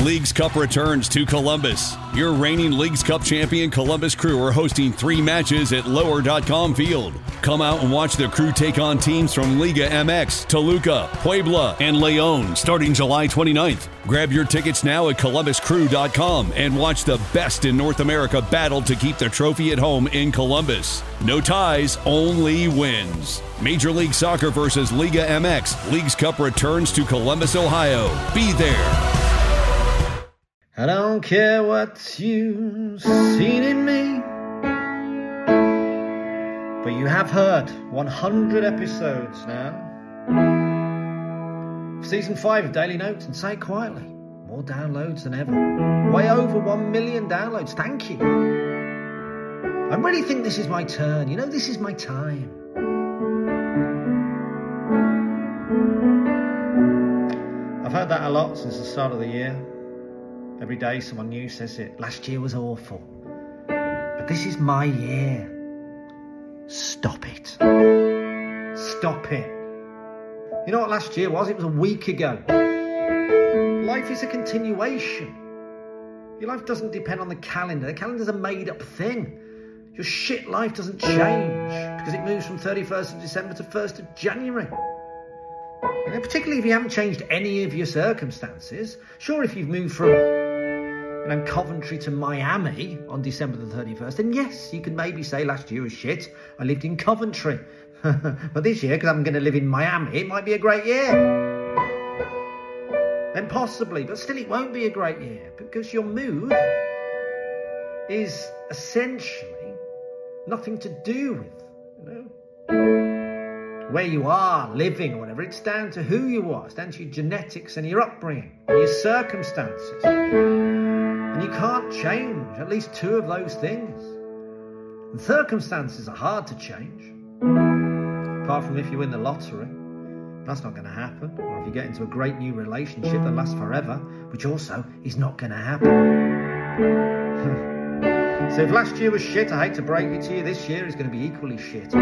Leagues Cup returns to Columbus. Your reigning Leagues Cup champion Columbus Crew are hosting 3 matches at Lower.com Field. Come out and watch the Crew take on teams from Liga MX, Toluca, Puebla, and León starting July 29th. Grab your tickets now at ColumbusCrew.com and watch the best in North America battle to keep the trophy at home in Columbus. No ties, only wins. Major League Soccer versus Liga MX. Leagues Cup returns to Columbus, Ohio. Be there. I don't care what you've seen in me, but you have heard 100 episodes now. Season 5 of Daily Notes, and say it quietly, more downloads than ever. Way over 1 million downloads, thank you. I really think this is my turn, this is my time. I've heard that a lot since the start of the year. Every day someone new says it. Last year was awful. But this is my year. Stop it. Stop it. You know what last year was? It was a week ago. Life is a continuation. Your life doesn't depend on the calendar. The calendar's a made-up thing. Your shit life doesn't change because it moves from 31st of December to 1st of January. Particularly if you haven't changed any of your circumstances. Sure, if you've moved from Coventry to Miami on December the 31st, then yes, you could maybe say last year was shit. I lived in Coventry. But this year, because I'm going to live in Miami, it might be a great year. Then possibly, but still it won't be a great year because your mood is essentially nothing to do with, where you are living or whatever. It's down to who you are. It's down to your genetics and your upbringing and your circumstances. And you can't change at least 2 of those things. And circumstances are hard to change. Apart from if you win the lottery. That's not going to happen. Or if you get into a great new relationship that lasts forever, which also is not going to happen. So if last year was shit, I hate to break it to you, this year is going to be equally shit.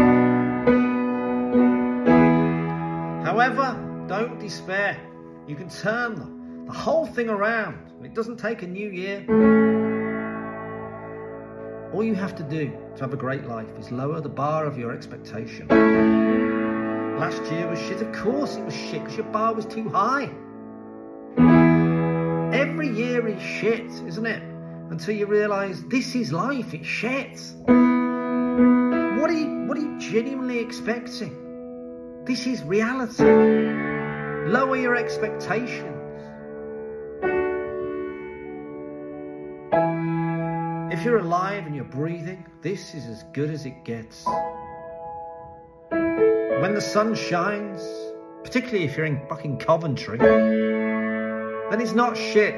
However, don't despair. You can turn the whole thing around. It doesn't take a new year. All you have to do to have a great life is lower the bar of your expectation. Last year was shit. Of course it was shit because your bar was too high. Every year is shit, isn't it? Until you realise this is life, it's shit. What are you genuinely expecting? This is reality. Lower your expectations. If you're alive and you're breathing, this is as good as it gets. When the sun shines, particularly if you're in fucking Coventry, then it's not shit.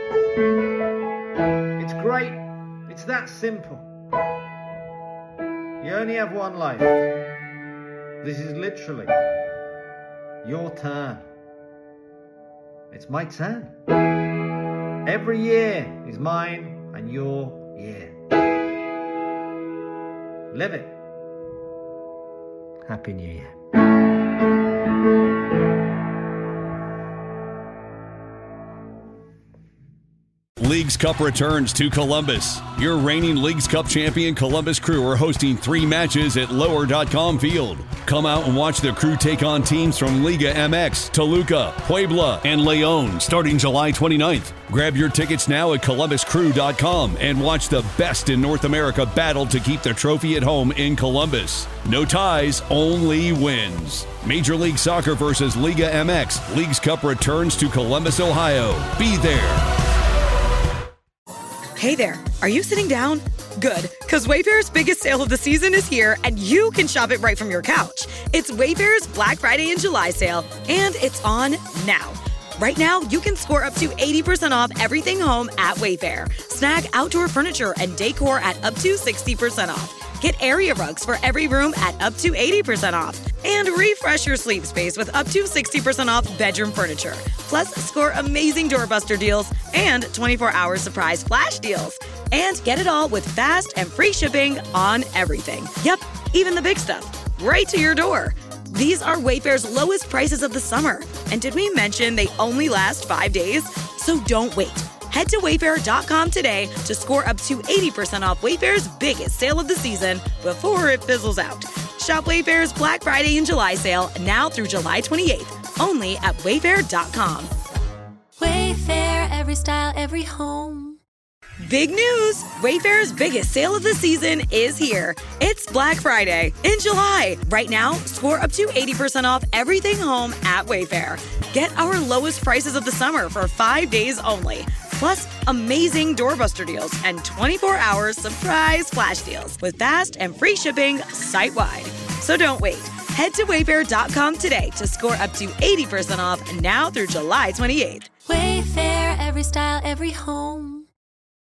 It's great. It's that simple. You only have one life. This is literally your turn. It's my turn. Every year is mine and your year. Live it. Happy New Year. Leagues Cup returns to Columbus. Your reigning Leagues Cup champion Columbus Crew are hosting 3 matches at Lower.com Field. Come out and watch the Crew take on teams from Liga MX, Toluca, Puebla, and León starting July 29th. Grab your tickets now at ColumbusCrew.com and watch the best in North America battle to keep the trophy at home in Columbus. No ties, only wins. Major League Soccer versus Liga MX. Leagues Cup returns to Columbus, Ohio. Be there. Hey there, are you sitting down? Good, because Wayfair's biggest sale of the season is here, and you can shop it right from your couch. It's Wayfair's Black Friday and July sale, and it's on now. Right now, you can score up to 80% off everything home at Wayfair. Snag outdoor furniture and decor at up to 60% off. Get area rugs for every room at up to 80% off. And refresh your sleep space with up to 60% off bedroom furniture. Plus, score amazing doorbuster deals and 24-hour surprise flash deals. And get it all with fast and free shipping on everything. Yep, even the big stuff. Right to your door. These are Wayfair's lowest prices of the summer. And did we mention they only last 5 days? So don't wait. Head to Wayfair.com today to score up to 80% off Wayfair's biggest sale of the season before it fizzles out. Shop Wayfair's Black Friday and July sale now through July 28th, only at Wayfair.com. Wayfair, every style, every home. Big news! Wayfair's biggest sale of the season is here. It's Black Friday in July. Right now, score up to 80% off everything home at Wayfair. Get our lowest prices of the summer for 5 days only. Plus, amazing doorbuster deals and 24-hour surprise flash deals with fast and free shipping site-wide. So don't wait. Head to Wayfair.com today to score up to 80% off now through July 28th. Wayfair, every style, every home.